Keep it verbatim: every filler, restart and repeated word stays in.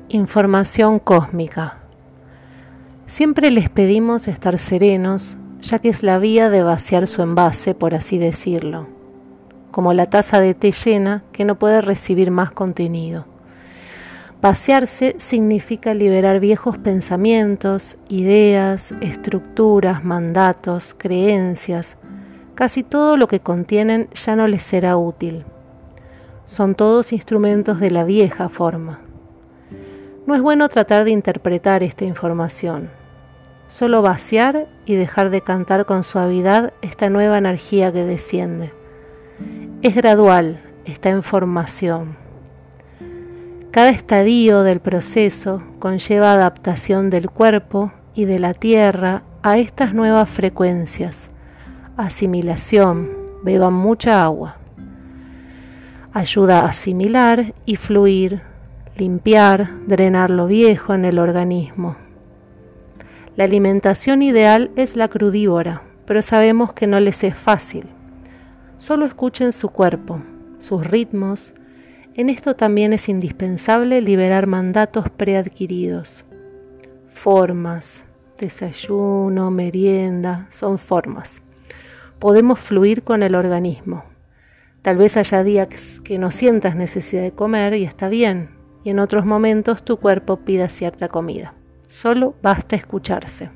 Información cósmica. Siempre les pedimos estar serenos, ya que es la vía de vaciar su envase, por así decirlo, como la taza de té llena que no puede recibir más contenido. Vaciarse significa liberar viejos pensamientos, ideas, estructuras, mandatos, creencias. Casi todo lo que contienen ya no les será útil. Son todos instrumentos de la vieja forma. No es bueno tratar de interpretar esta información, solo vaciar y dejar de cantar con suavidad esta nueva energía que desciende. Es gradual, está en formación. Cada estadio del proceso conlleva adaptación del cuerpo y de la tierra a estas nuevas frecuencias. Asimilación, beban mucha agua. Ayuda a asimilar y fluir, limpiar, drenar lo viejo en el organismo. La alimentación ideal es la crudívora, pero sabemos que no les es fácil. Solo escuchen su cuerpo, sus ritmos. En esto también es indispensable liberar mandatos preadquiridos. Formas, desayuno, merienda, son formas. Podemos fluir con el organismo. Tal vez haya días que no sientas necesidad de comer y está bien. Y en otros momentos tu cuerpo pida cierta comida. Solo basta escucharse.